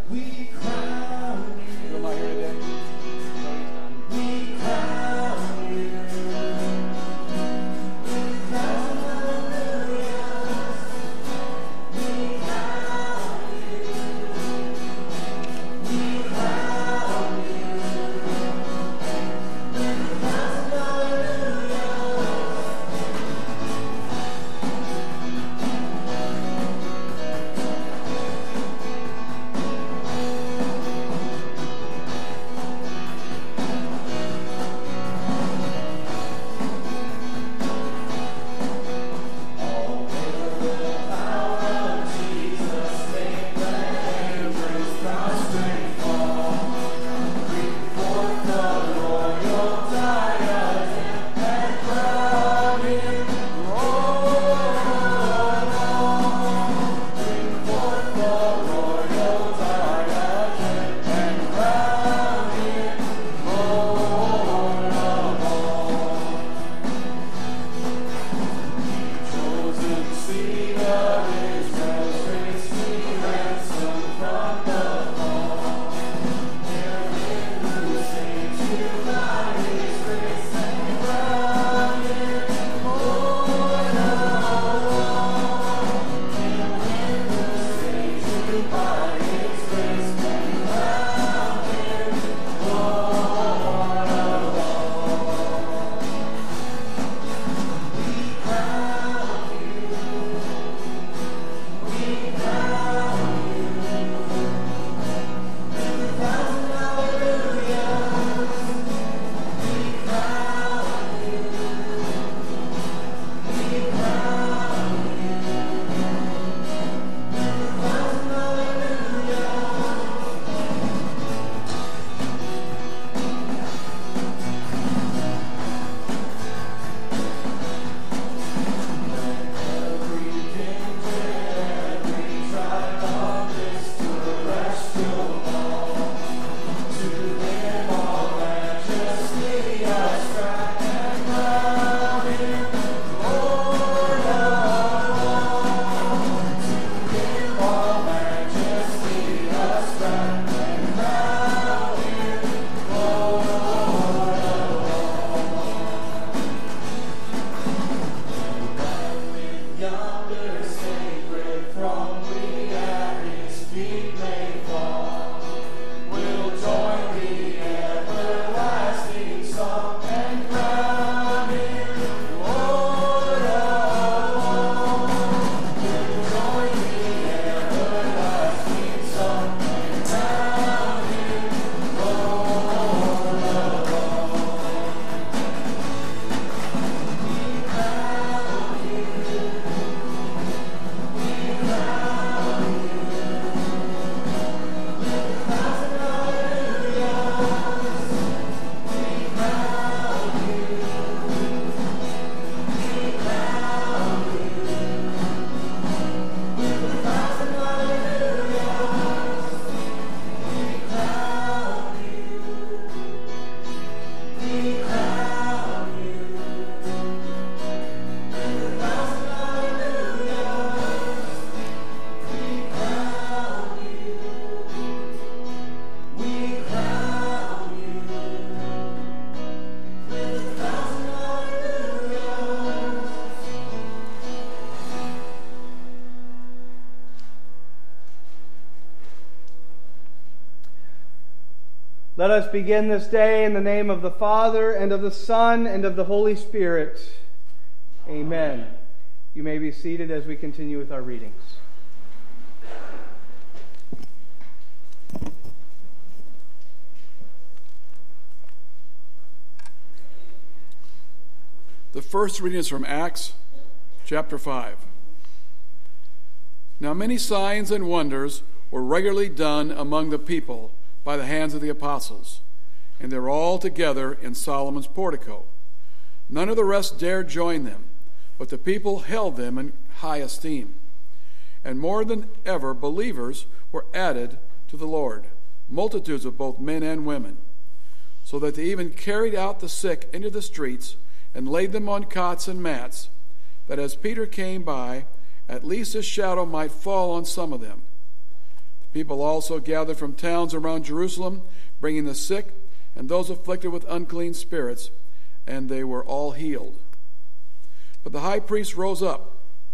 Let us begin this day in the name of the Father, and of the Son, and of the Holy Spirit. Amen. You may be seated as we continue with our readings. The first reading is from Acts chapter 5. Now many signs and wonders were regularly done among the people by the hands of the apostles, and they were all together in Solomon's portico. None of the rest dared join them, but the people held them in high esteem. And more than ever believers were added to the Lord, multitudes of both men and women, so that they even carried out the sick into the streets and laid them on cots and mats, that as Peter came by, at least his shadow might fall on some of them. People also gathered from towns around Jerusalem, bringing the sick and those afflicted with unclean spirits, and they were all healed. But the high priest rose up,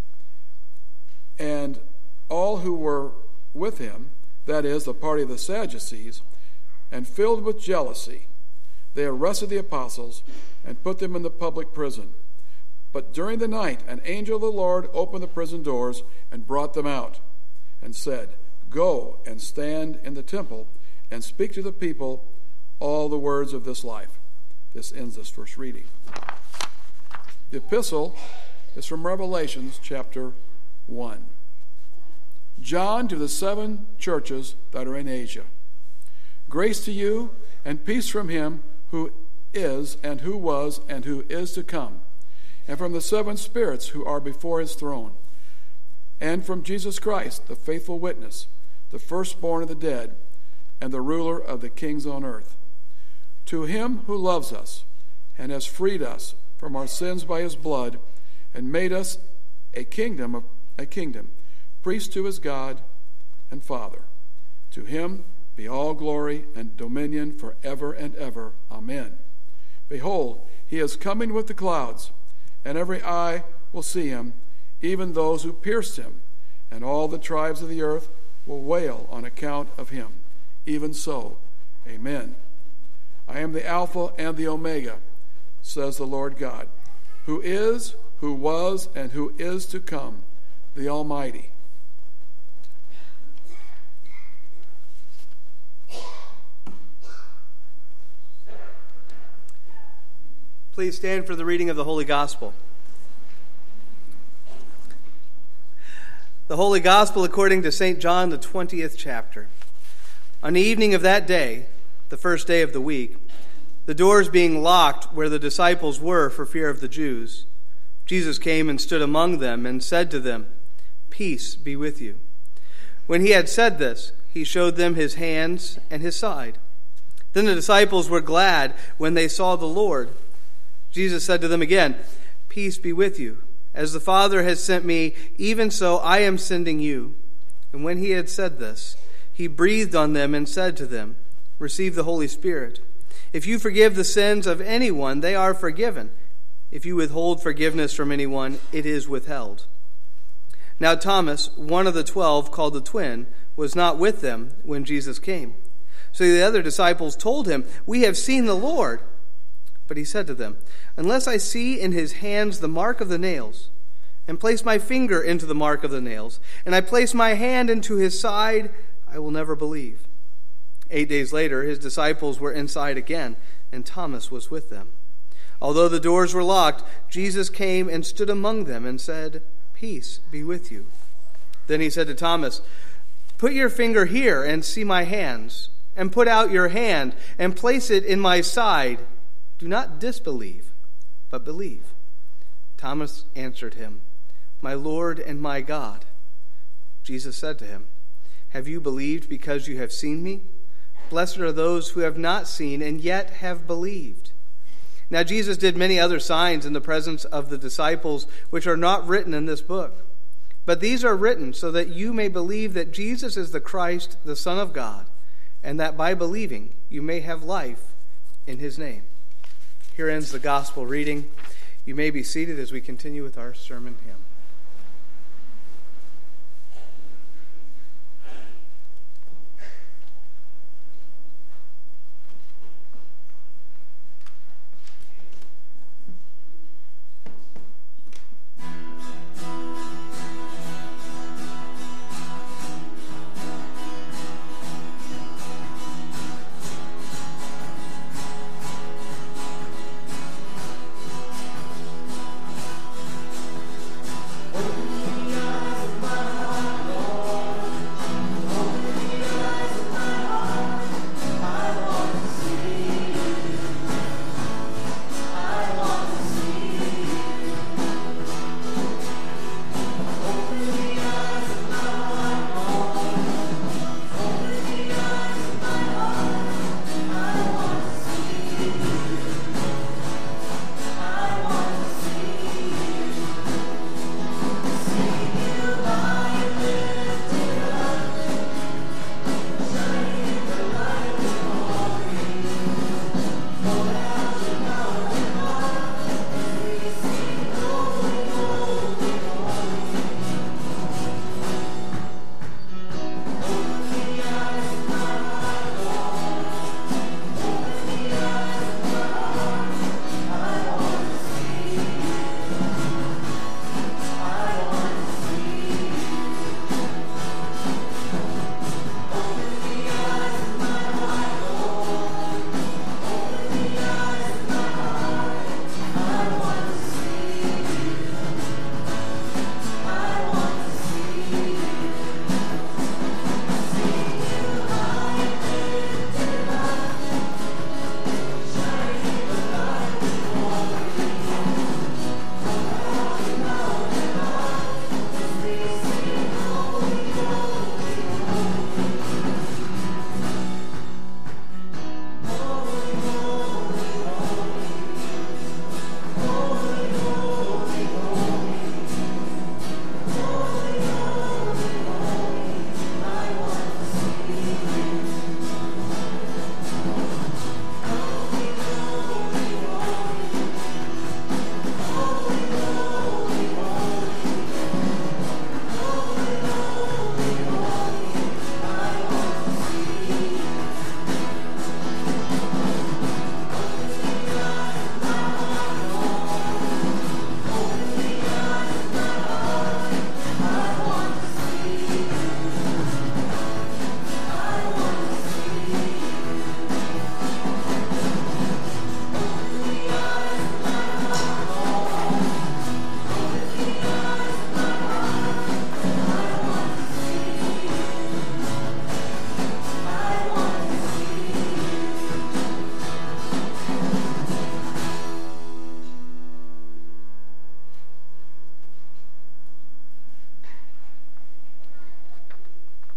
and all who were with him, that is, the party of the Sadducees, and filled with jealousy, they arrested the apostles and put them in the public prison. But during the night an angel of the Lord opened the prison doors and brought them out, and said, "Go and stand in the temple and speak to the people all the words of this life." This ends this first reading. The epistle is from Revelation chapter 1. John, to the 7 churches that are in Asia. Grace to you and peace from him who is and who was and who is to come, and from the 7 spirits who are before his throne, and from Jesus Christ, the faithful witness, the firstborn of the dead, and the ruler of the kings on earth. To him who loves us and has freed us from our sins by his blood, and made us a kingdom, priest to his God and Father. To him be all glory and dominion forever and ever. Amen. Behold, he is coming with the clouds, and every eye will see him, even those who pierced him, and all the tribes of the earth will wail on account of him. Even so, amen. I am the Alpha and the Omega, says the Lord God, who is, who was, and who is to come, the Almighty. Please stand for the reading of the Holy Gospel. The Holy Gospel according to St. John, the 20th chapter. On the evening of that day, the first day of the week, the doors being locked where the disciples were for fear of the Jews, Jesus came and stood among them and said to them, "Peace be with you." When he had said this, he showed them his hands and his side. Then the disciples were glad when they saw the Lord. Jesus said to them again, "Peace be with you. As the Father has sent me, even so I am sending you." And when he had said this, he breathed on them and said to them, "Receive the Holy Spirit. If you forgive the sins of anyone, they are forgiven. If you withhold forgiveness from anyone, it is withheld." Now Thomas, one of the 12, called the twin, was not with them when Jesus came. So the other disciples told him, "We have seen the Lord." But he said to them, "Unless I see in his hands the mark of the nails, and place my finger into the mark of the nails, and I place my hand into his side, I will never believe." 8 days later, his disciples were inside again, and Thomas was with them. Although the doors were locked, Jesus came and stood among them and said, "Peace be with you." Then he said to Thomas, "Put your finger here and see my hands, and put out your hand and place it in my side. Do not disbelieve, but believe." Thomas answered him, "My Lord and my God." Jesus said to him, "Have you believed because you have seen me? Blessed are those who have not seen and yet have believed." Now Jesus did many other signs in the presence of the disciples, which are not written in this book. But these are written so that you may believe that Jesus is the Christ, the Son of God, and that by believing you may have life in his name. Here ends the gospel reading. You may be seated as we continue with our sermon hymn.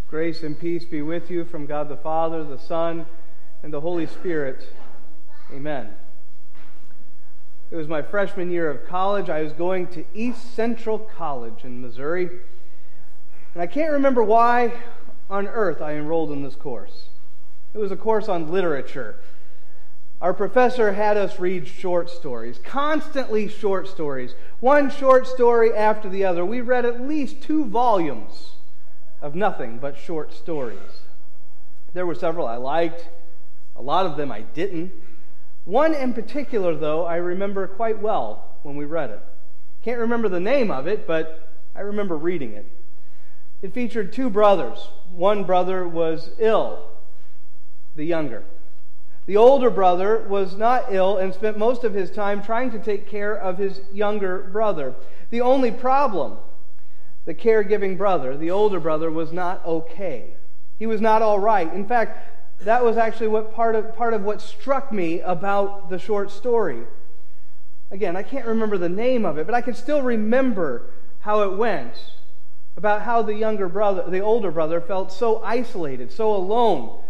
Grace and peace be with you from God the Father, the Son, and the Holy Spirit. Amen. It was my freshman year of college. I was going to East Central College in Missouri. And I can't remember why on earth I enrolled in this course. It was a course on literature. Our professor had us read short stories, constantly short stories, one short story after the other. We read at least 2 volumes of nothing but short stories. There were several I liked, a lot of them I didn't. One in particular, though, I remember quite well when we read it. Can't remember the name of it, but I remember reading it. It featured 2 brothers. One brother was ill, the younger. The older brother was not ill and spent most of his time trying to take care of his younger brother. The only problem, the caregiving brother, the older brother, was not okay. He was not all right. In fact, that was actually what part of what struck me about the short story. Again, I can't remember the name of it, but I can still remember how it went. About how the older brother felt so isolated, so alone.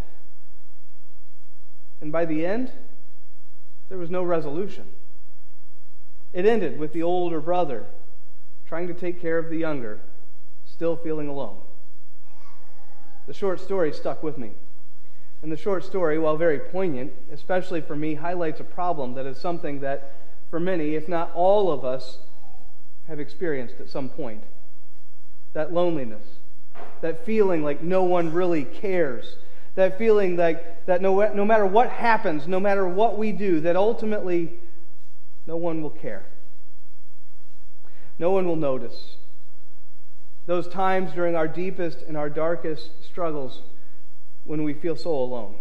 And by the end, there was no resolution. It ended with the older brother trying to take care of the younger, still feeling alone. The short story stuck with me. And the short story, while very poignant, especially for me, highlights a problem that is something that, for many, if not all of us, have experienced at some point. That loneliness, that feeling like no one really cares, that feeling like that no matter what happens, no matter what we do, that ultimately no one will care. No one will notice. Those times during our deepest and our darkest struggles when we feel so alone.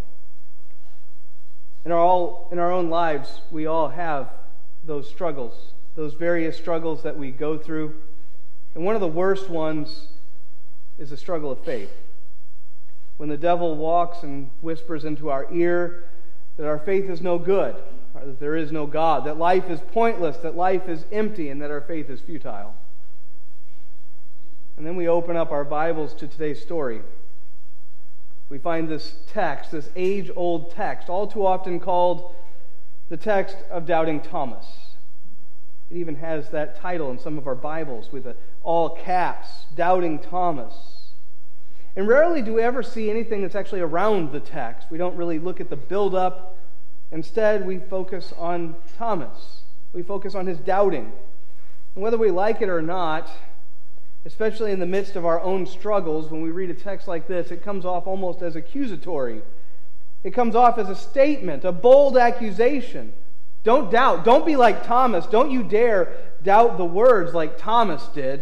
In our own lives, we all have those struggles, those various struggles that we go through. And one of the worst ones is the struggle of faith. When the devil walks and whispers into our ear that our faith is no good, or that there is no God, that life is pointless, that life is empty, and that our faith is futile. And then we open up our Bibles to today's story. We find this text, this age-old text, all too often called the text of Doubting Thomas. It even has that title in some of our Bibles with all caps, Doubting Thomas. And rarely do we ever see anything that's actually around the text. We don't really look at the build-up. Instead, we focus on Thomas. We focus on his doubting. And whether we like it or not, especially in the midst of our own struggles, when we read a text like this, it comes off almost as accusatory. It comes off as a statement, a bold accusation. Don't doubt. Don't be like Thomas. Don't you dare doubt the words like Thomas did.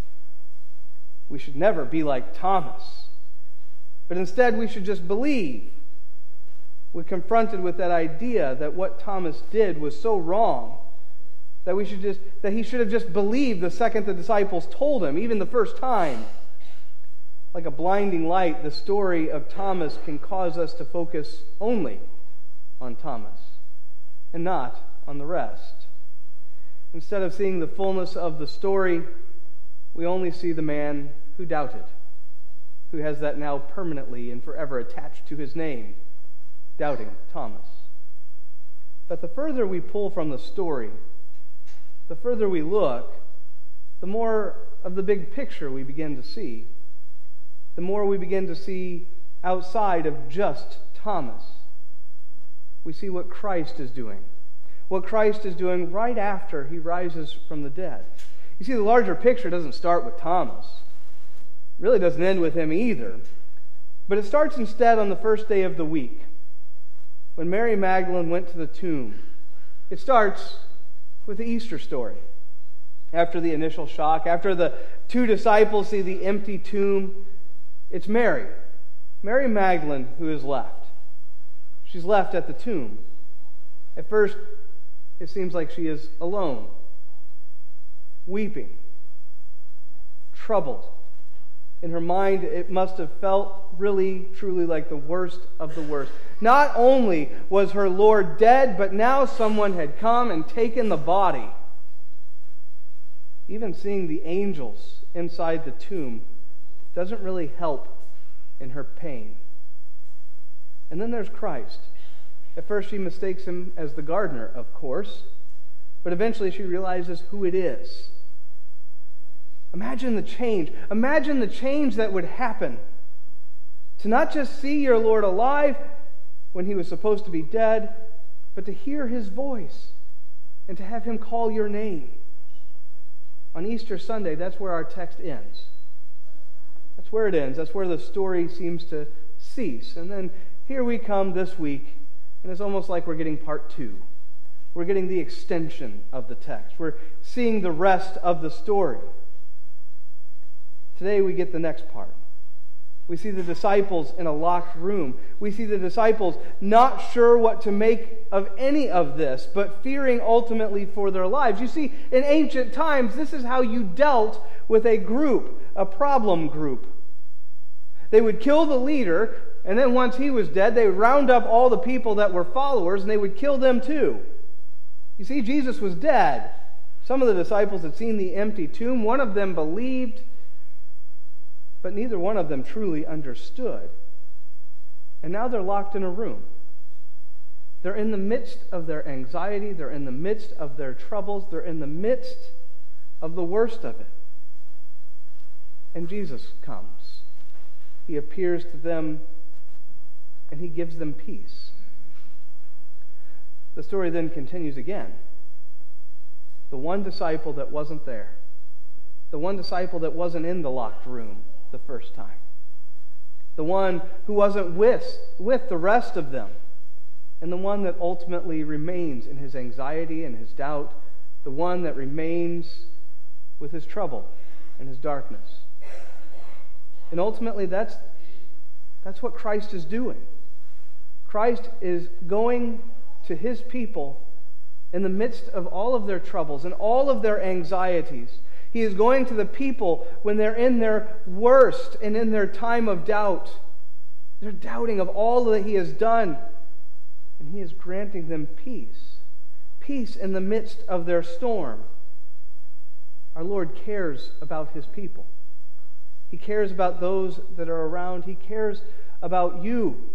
We should never be like Thomas. But instead, we should just believe. We're confronted with that idea that what Thomas did was so wrong that he should have just believed the second the disciples told him, even the first time. Like a blinding light, the story of Thomas can cause us to focus only on Thomas and not on the rest. Instead of seeing the fullness of the story, we only see the man who doubted, who has that now permanently and forever attached to his name, Doubting Thomas. But the further we pull from the story, the further we look, the more of the big picture we begin to see. The more we begin to see outside of just Thomas. We see what Christ is doing. What Christ is doing right after he rises from the dead. You see, the larger picture doesn't start with Thomas. It really doesn't end with him either. But it starts instead on the first day of the week, when Mary Magdalene went to the tomb. It starts with the Easter story. After the initial shock, after the 2 disciples see the empty tomb, it's Mary Magdalene, who is left. She's left at the tomb. At first, it seems like she is alone, weeping, troubled. In her mind, it must have felt really, truly like the worst of the worst. Not only was her Lord dead, but now someone had come and taken the body. Even seeing the angels inside the tomb doesn't really help in her pain. And then there's Christ. At first she mistakes him as the gardener, of course, but eventually she realizes who it is. Imagine the change. Imagine the change that would happen. To not just see your Lord alive when he was supposed to be dead, but to hear his voice and to have him call your name. On Easter Sunday, that's where our text ends. That's where it ends. That's where the story seems to cease. And then here we come this week, and it's almost like we're getting part 2. We're getting the extension of the text. We're seeing the rest of the story. Today we get the next part. We see the disciples in a locked room. We see the disciples not sure what to make of any of this, but fearing ultimately for their lives. You see, in ancient times, this is how you dealt with a group, a problem group. They would kill the leader, and then once he was dead, they would round up all the people that were followers, and they would kill them too. You see, Jesus was dead. Some of the disciples had seen the empty tomb. One of them believed, but neither one of them truly understood. And now they're locked in a room. They're in the midst of their anxiety. They're in the midst of their troubles. They're in the midst of the worst of it. And Jesus comes. He appears to them, and he gives them peace. The story then continues again. The one disciple that wasn't there, the one disciple that wasn't in the locked room the first time, the one who wasn't with the rest of them, and the one that ultimately remains in his anxiety and his doubt, the one that remains with his trouble and his darkness. And ultimately that's what Christ is doing. Christ is going to his people in the midst of all of their troubles and all of their anxieties. He is going to the people when they're in their worst and in their time of doubt. They're doubting of all that he has done. And he is granting them peace. Peace in the midst of their storm. Our Lord cares about his people. He cares about those that are around. He cares about you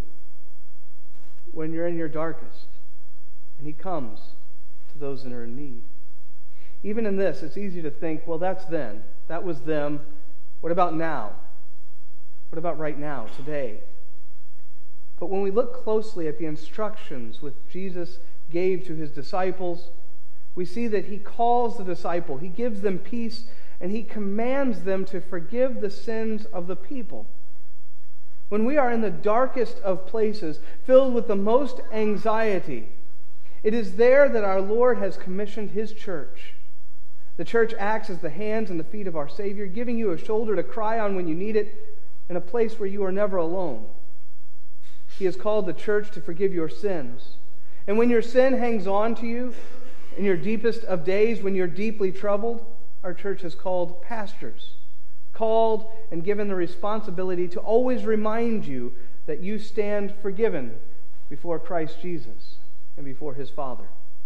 when you're in your darkest. And he comes to those that are in need. Even in this, it's easy to think, well, that's then. That was them. What about now? What about right now, today? But when we look closely at the instructions which Jesus gave to his disciples, we see that he calls the disciple, he gives them peace, and he commands them to forgive the sins of the people. When we are in the darkest of places, filled with the most anxiety, it is there that our Lord has commissioned his church. The church acts as the hands and the feet of our Savior, giving you a shoulder to cry on when you need it, and a place where you are never alone. He has called the church to forgive your sins. And when your sin hangs on to you, in your deepest of days, when you're deeply troubled, our church has called pastors, called and given the responsibility to always remind you that you stand forgiven before Christ Jesus and before his Father.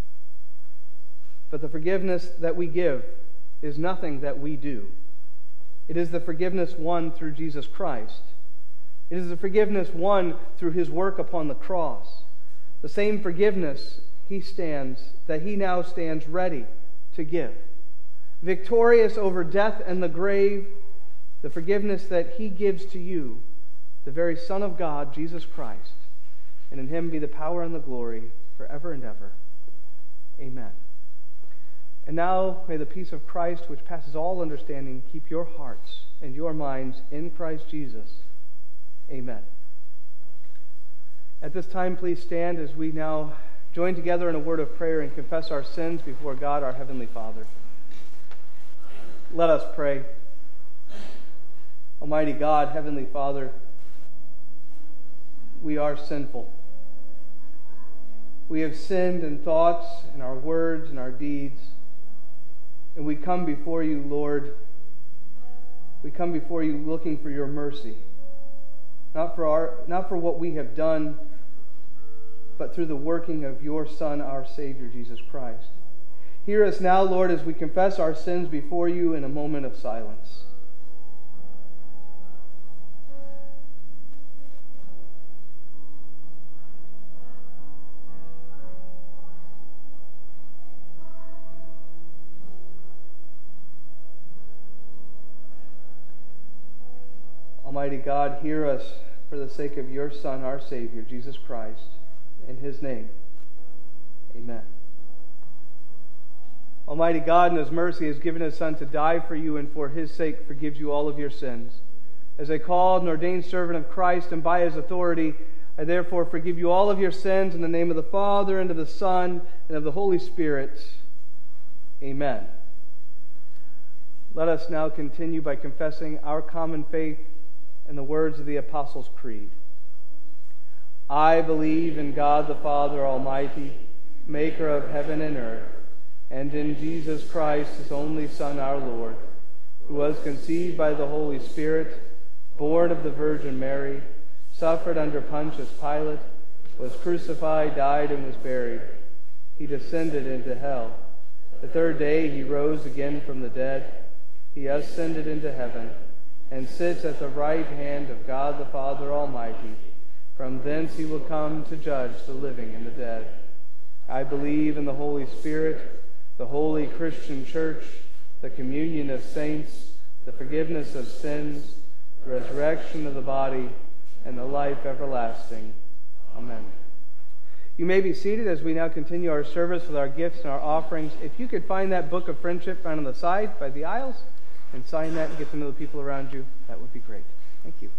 But the forgiveness that we give is nothing that we do. It is the forgiveness won through Jesus Christ. It is the forgiveness won through his work upon the cross. The same forgiveness that he now stands ready to give. Victorious over death and the grave, the forgiveness that he gives to you, the very Son of God, Jesus Christ. And in him be the power and the glory forever and ever. Amen. And now may the peace of Christ, which passes all understanding, keep your hearts and your minds in Christ Jesus. Amen. At this time, please stand as we now join together in a word of prayer and confess our sins before God, our Heavenly Father. Let us pray. Almighty God, Heavenly Father, we are sinful. We have sinned in thoughts, in our words, and our deeds. And we come before you, Lord. We come before you looking for your mercy. Not for what we have done, but through the working of your Son, our Savior, Jesus Christ. Hear us now, Lord, as we confess our sins before you in a moment of silence. Almighty God, hear us for the sake of your Son, our Savior, Jesus Christ. In his name, amen. Almighty God, in his mercy, has given his Son to die for you, and for his sake forgives you all of your sins. As a called and ordained servant of Christ, and by his authority, I therefore forgive you all of your sins in the name of the Father, and of the Son, and of the Holy Spirit. Amen. Let us now continue by confessing our common faith in the words of the Apostles' Creed. I believe in God the Father Almighty, maker of heaven and earth, and in Jesus Christ, his only Son, our Lord, who was conceived by the Holy Spirit, born of the Virgin Mary, suffered under Pontius Pilate, was crucified, died, and was buried. He descended into hell. The third day he rose again from the dead. He ascended into heaven, and sits at the right hand of God the Father Almighty. From thence he will come to judge the living and the dead. I believe in the Holy Spirit, the holy Christian church, the communion of saints, the forgiveness of sins, the resurrection of the body, and the life everlasting. Amen. You may be seated as we now continue our service with our gifts and our offerings. If you could find that book of friendship found on the side by the aisles and sign that and get to know the people around you, that would be great. Thank you.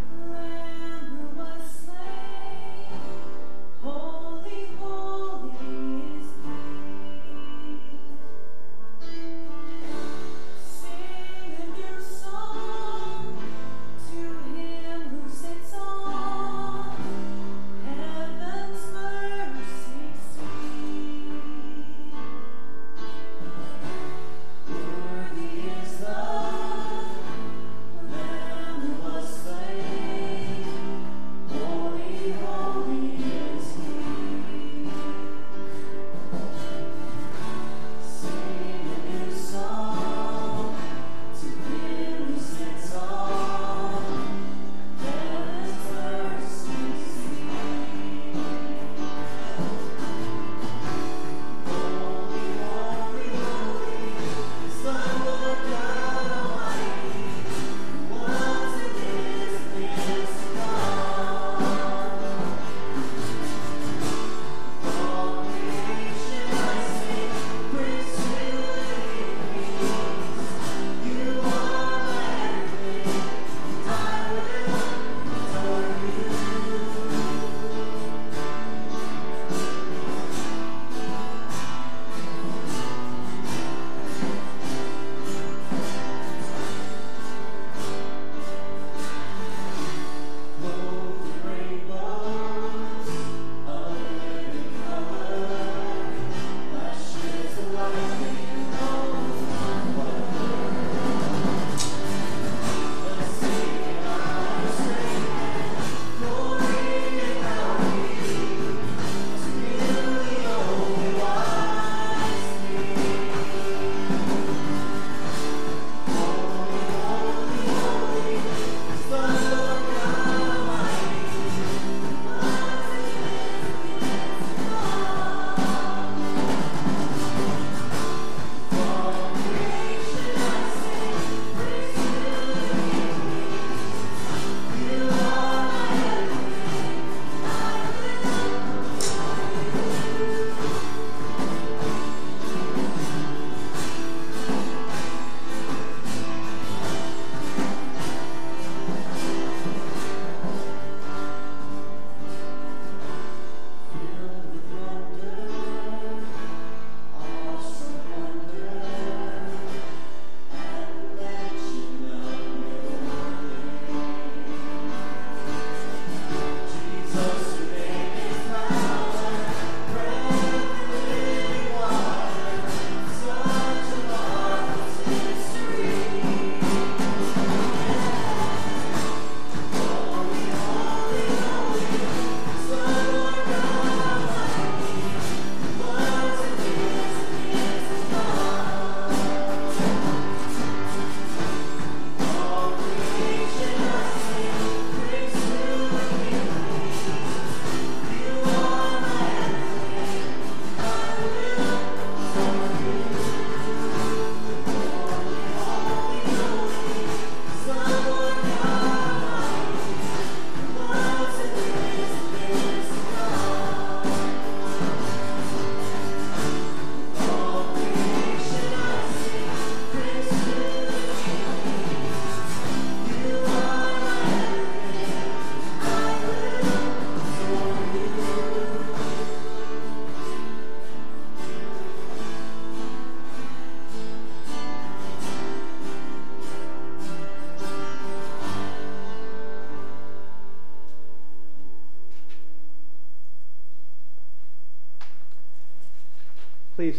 Holy, holy,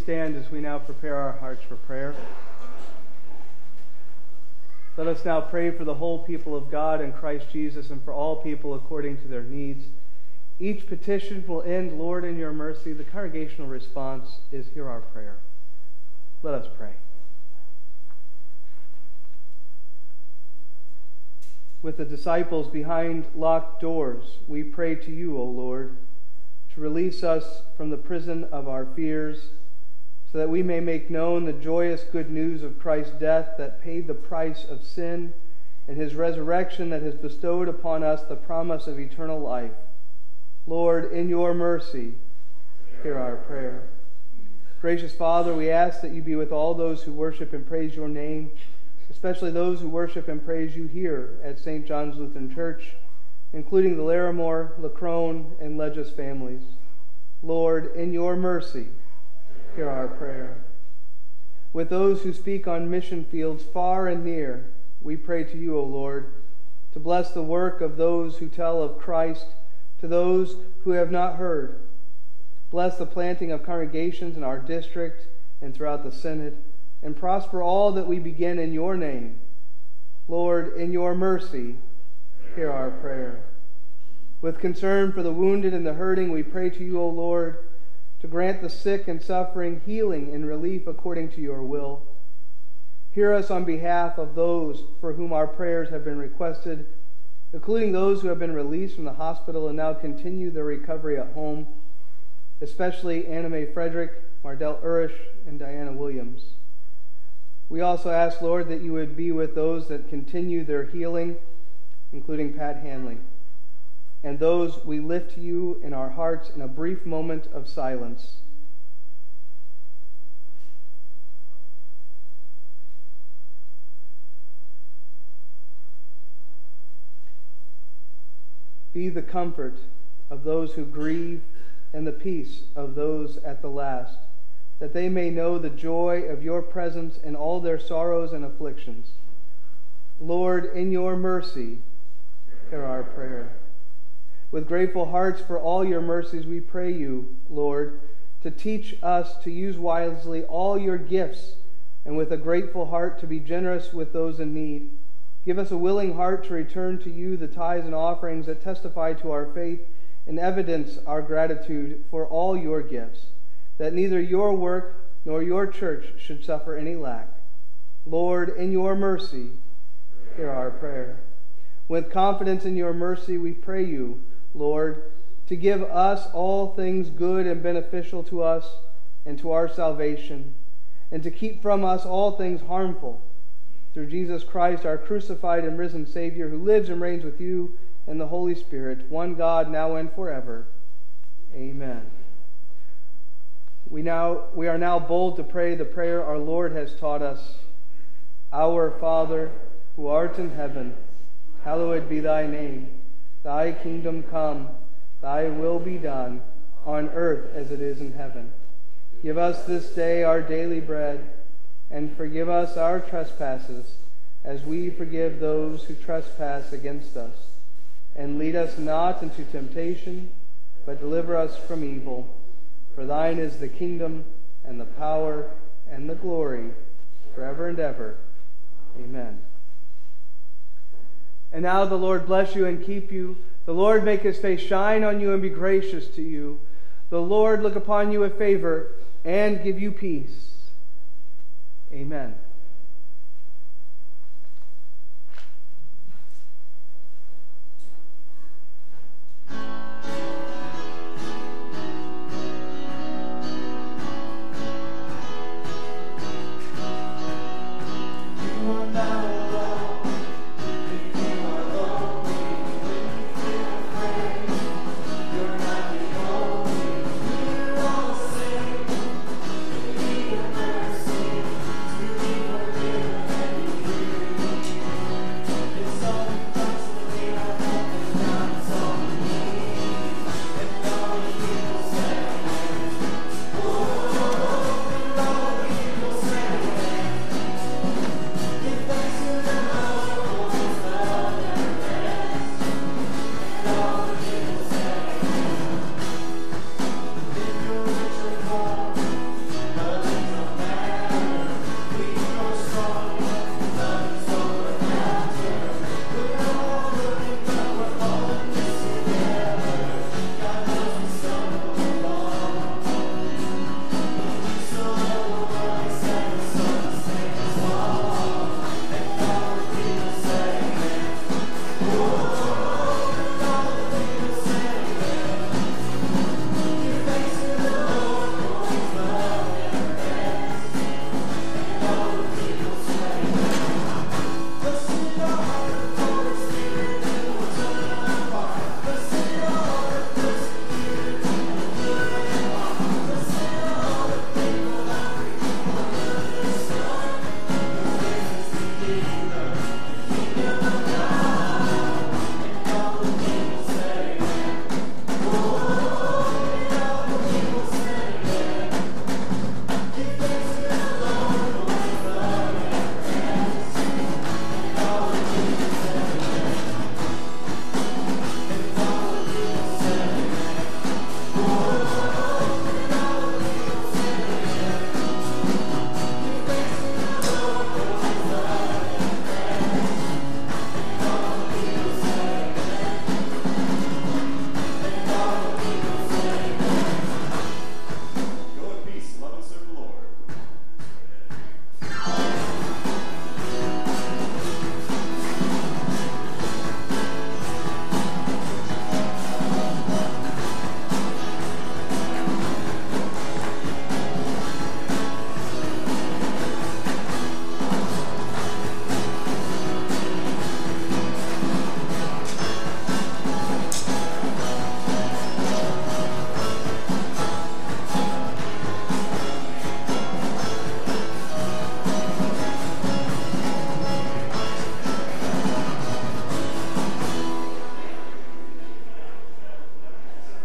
stand as we now prepare our hearts for prayer. Let us now pray for the whole people of God in Christ Jesus and for all people according to their needs. Each petition will end, Lord, in your mercy. The congregational response is, hear our prayer. Let us pray. With the disciples behind locked doors, we pray to you, O Lord, to release us from the prison of our fears, so that we may make known the joyous good news of Christ's death that paid the price of sin, and his resurrection that has bestowed upon us the promise of eternal life. Lord, in your mercy, hear our prayer. Gracious Father, we ask that you be with all those who worship and praise your name, especially those who worship and praise you here at St. John's Lutheran Church, including the Larimore, Lacrone, and Legis families. Lord, in your mercy, hear our prayer. With those who speak on mission fields far and near, we pray to you, O Lord, to bless the work of those who tell of Christ to those who have not heard. Bless the planting of congregations in our district and throughout the Synod, and prosper all that we begin in your name. Lord, in your mercy, hear our prayer. With concern for the wounded and the hurting, we pray to you, O Lord, to grant the sick and suffering healing and relief according to your will. Hear us on behalf of those for whom our prayers have been requested, including those who have been released from the hospital and now continue their recovery at home, especially Anna Mae Frederick, Mardell Urish, and Diana Williams. We also ask, Lord, that you would be with those that continue their healing, including Pat Hanley, and those we lift to you in our hearts in a brief moment of silence. Be the comfort of those who grieve and the peace of those at the last, that they may know the joy of your presence in all their sorrows and afflictions. Lord, in your mercy, hear our prayer. With grateful hearts for all your mercies, we pray you, Lord, to teach us to use wisely all your gifts, and with a grateful heart to be generous with those in need. Give us a willing heart to return to you the tithes and offerings that testify to our faith and evidence our gratitude for all your gifts, that neither your work nor your church should suffer any lack. Lord, in your mercy, hear our prayer. With confidence in your mercy, we pray you, Lord, to give us all things good and beneficial to us and to our salvation, and to keep from us all things harmful, through Jesus Christ, our crucified and risen Savior, who lives and reigns with you and the Holy Spirit, one God, now and forever. Amen. We are now bold to pray the prayer our Lord has taught us. Our Father, who art in heaven, hallowed be thy name. Thy kingdom come, thy will be done, on earth as it is in heaven. Give us this day our daily bread, and forgive us our trespasses, as we forgive those who trespass against us. And lead us not into temptation, but deliver us from evil. For thine is the kingdom, and the power, and the glory, forever and ever. Amen. And now the Lord bless you and keep you. The Lord make his face shine on you and be gracious to you. The Lord look upon you with favor and give you peace. Amen.